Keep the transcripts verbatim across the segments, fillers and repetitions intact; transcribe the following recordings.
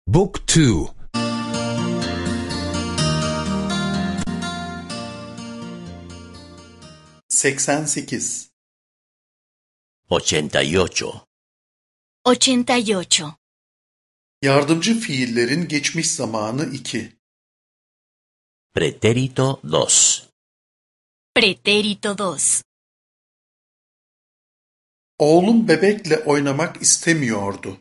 Book two. seksen sekiz. ochenta y ocho. ochenta y ocho. Yardımcı fiillerin geçmiş zamanı iki. Pretérito dos. Pretérito dos. Oğlum bebekle oynamak istemiyordu.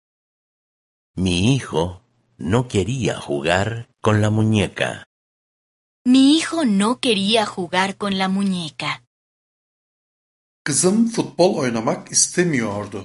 Mi hijo no quería jugar con la muñeca. Mi hijo no quería jugar con la muñeca. Kızım futbol oynamak istemiyordu.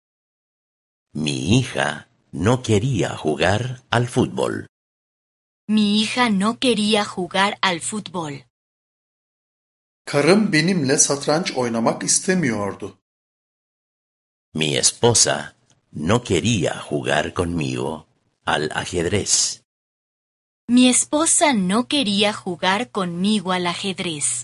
Mi hija no quería jugar al fútbol. Mi hija no quería jugar al fútbol. Karım benimle satranç oynamak istemiyordu. Mi esposa no quería jugar conmigo al ajedrez. Mi esposa no quería jugar conmigo al ajedrez.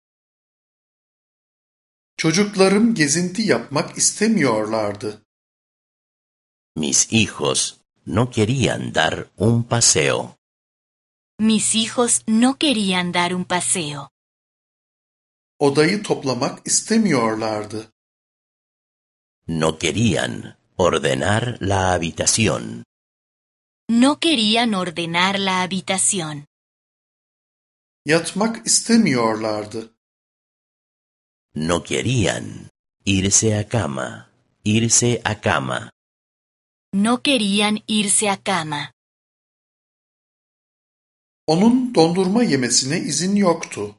Çocuklarım gezinti yapmak istemiyorlardı. Mis hijos no querían dar un paseo. Mis hijos no querían dar un paseo. Odayı toplamak istemiyorlardı. No querían ordenar la habitación. No querían ordenar la habitación. Yatmak istemiyorlardı. No querían irse a cama, irse a cama. No querían irse a cama. Onun dondurma yemesine izin yoktu.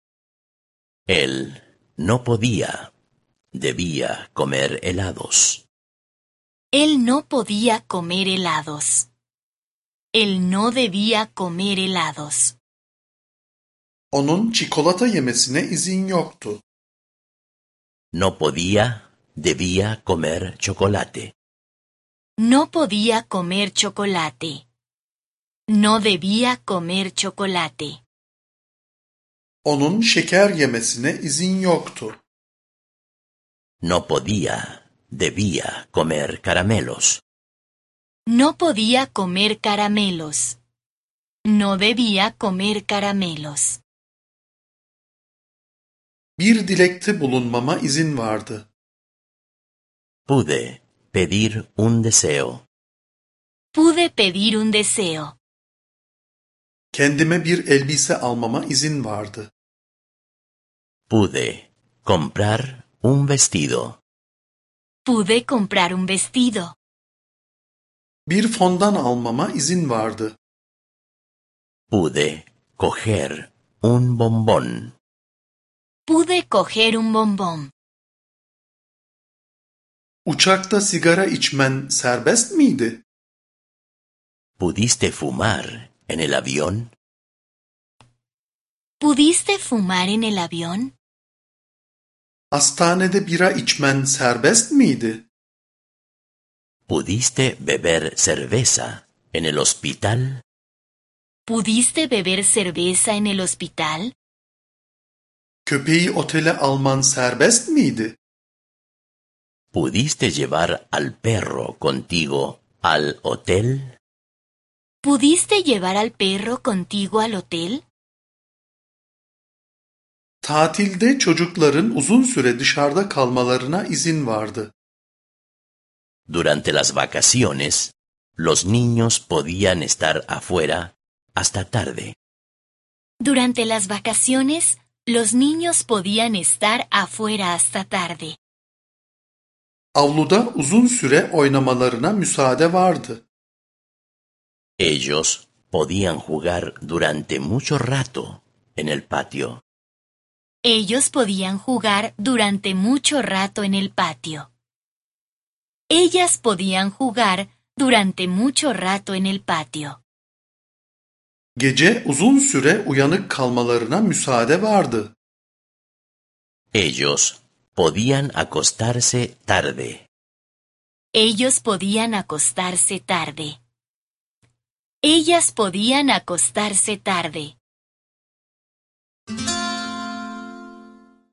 Él no podía, debía comer helados. Él no podía comer helados. Él no debía comer helados. Onun çikolata yemesine izin yoktu. No podía, debía comer chocolate. No podía comer chocolate. No debía comer chocolate. Onun şeker yemesine izin yoktu. No podía, debía comer caramelos. No podía comer caramelos. No debía comer caramelos. Bir dilekte bulunmama izin vardı. Pude pedir un deseo. Pude pedir un deseo. Kendime bir elbise almama izin vardı. Pude comprar un vestido. Pude comprar un vestido. Bir fondan almama izin vardı. Pude coger un bombón. Pude coger un bombón. Uçakta sigara içmen serbest miydi? ¿Pudiste fumar en el avión? ¿Pudiste fumar en el avión? Hastanede bira içmen serbest miydi? ¿Pudiste beber cerveza en el hospital? ¿Pudiste beber cerveza en el hospital? Köpeği otele alman serbest miydi? ¿Pudiste llevar al perro contigo al hotel? ¿Pudiste llevar al perro contigo al hotel? Tatilde çocukların uzun süre dışarıda kalmalarına izin vardı. Durante las vacaciones, los niños podían estar afuera hasta tarde. Durante las vacaciones, los niños podían estar afuera hasta tarde. Avluda uzun süre oynamalarına müsaade vardı. Ellos podían jugar durante mucho rato en el patio. Ellos podían jugar durante mucho rato en el patio. Ellas podían jugar durante mucho rato en el patio. Gece uzun süre uyanık kalmalarına müsaade vardı. Ellos podían acostarse tarde. Ellos podían acostarse tarde. Ellas podían acostarse tarde.